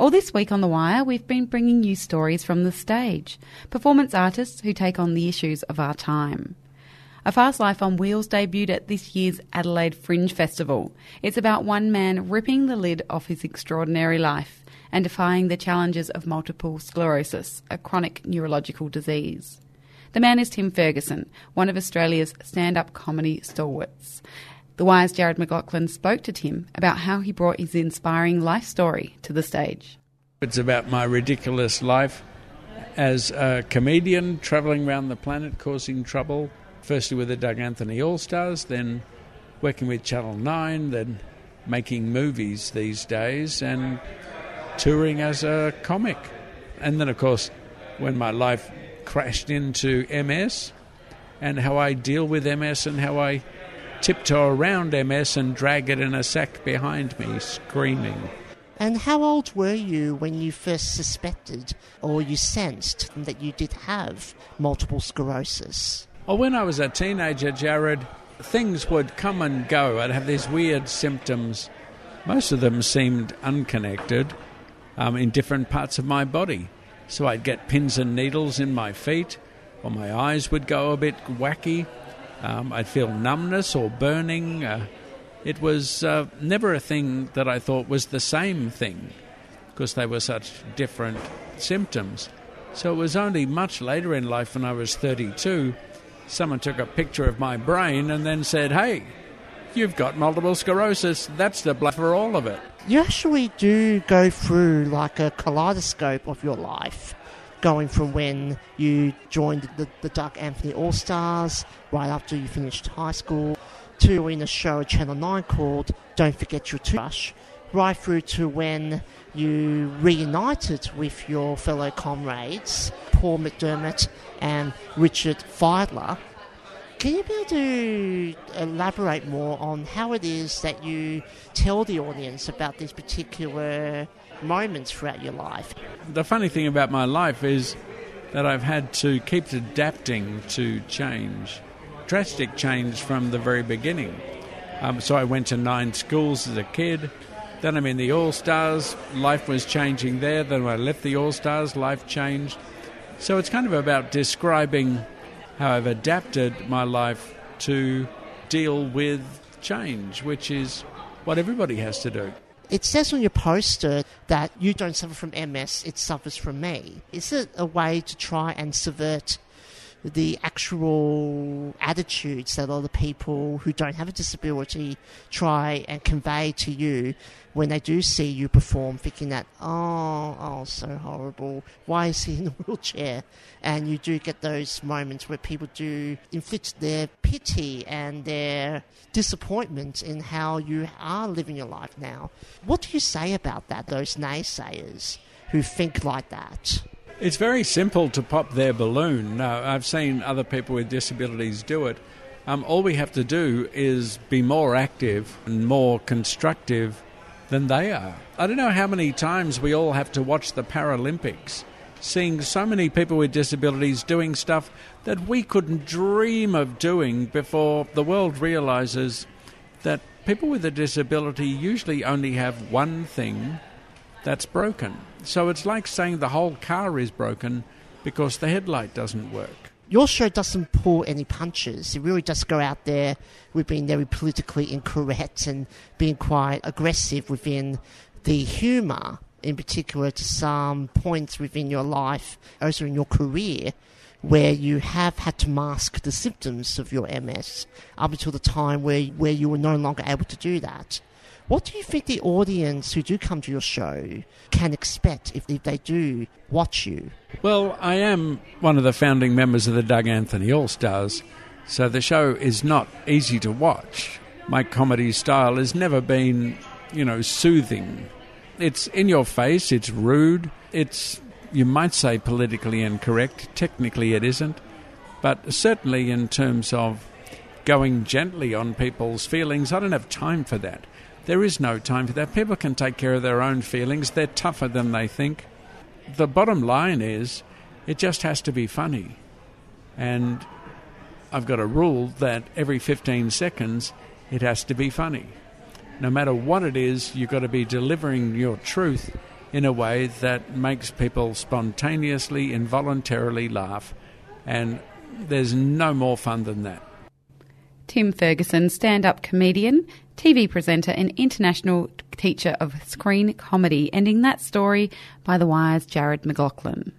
All this week on The Wire, we've been bringing you stories from the stage, performance artists who take on the issues of our time. A Fast Life on Wheels debuted at this year's Adelaide Fringe Festival. It's about one man ripping the lid off his extraordinary life and defying the challenges of multiple sclerosis, a chronic neurological disease. The man is Tim Ferguson, one of Australia's stand-up comedy stalwarts. The Wire's Jared McLaughlin spoke to Tim about how he brought his inspiring life story to the stage. It's about my ridiculous life as a comedian travelling around the planet causing trouble, firstly with the Doug Anthony All-Stars, then working with Channel 9, then making movies these days and touring as a comic. And then, of course, when my life crashed into MS and how I deal with MS and how I tiptoe around MS and drag it in a sack behind me, screaming. And how old were you when you first suspected or you sensed that you did have multiple sclerosis? Well, when I was a teenager, Jared, things would come and go. I'd have these weird symptoms. Most of them seemed unconnected in different parts of my body. So I'd get pins and needles in my feet, or my eyes would go a bit wacky. I'd feel numbness or burning. It was never a thing that I thought was the same thing, because they were such different symptoms. So it was only much later in life, when I was 32, someone took a picture of my brain and then said, "Hey, you've got multiple sclerosis. That's the blood for all of it." You actually do go through like a kaleidoscope of your life, going from when you joined the Doug Anthony All-Stars, right after you finished high school, to in a show at Channel 9 called Don't Forget Your Toothbrush, right through to when you reunited with your fellow comrades, Paul McDermott and Richard Fidler. Can you be able to elaborate more on how it is that you tell the audience about these particular moments throughout your life? The funny thing about my life is that I've had to keep adapting to change, drastic change from the very beginning. So I went to 9 schools as a kid. Then I'm in the All-Stars. Life was changing there. Then when I left the All-Stars, life changed. So it's kind of about describing how I've adapted my life to deal with change, which is what everybody has to do. It says on your poster that you don't suffer from MS, it suffers from me. Is it a way to try and subvert the actual attitudes that other people who don't have a disability try and convey to you when they do see you perform, thinking that, oh, so horrible, why is he in a wheelchair? And you do get those moments where people do inflict their pity and their disappointment in how you are living your life now. What do you say about that, those naysayers who think like that? It's very simple to pop their balloon. I've seen other people with disabilities do it. All we have to do is be more active and more constructive than they are. I don't know how many times we all have to watch the Paralympics, seeing so many people with disabilities doing stuff that we couldn't dream of doing before the world realises that people with a disability usually only have one thing that's broken. So it's like saying the whole car is broken because the headlight doesn't work. Your show doesn't pull any punches. It really does go out there with being very politically incorrect and being quite aggressive within the humour, in particular to some points within your life, also in your career, where you have had to mask the symptoms of your MS up until the time where you were no longer able to do that. What do you think the audience who do come to your show can expect if they do watch you? Well, I am one of the founding members of the Doug Anthony All-Stars, so the show is not easy to watch. My comedy style has never been, soothing. It's in your face, it's rude, it's, you might say, politically incorrect. Technically it isn't. But certainly in terms of going gently on people's feelings, I don't have time for that. There is no time for that. People can take care of their own feelings. They're tougher than they think. The bottom line is, it just has to be funny. And I've got a rule that every 15 seconds, it has to be funny. No matter what it is, you've got to be delivering your truth in a way that makes people spontaneously, involuntarily laugh, and there's no more fun than that. Tim Ferguson, stand-up comedian, TV presenter and international teacher of screen comedy, ending that story by The Wire's Jared McLaughlin.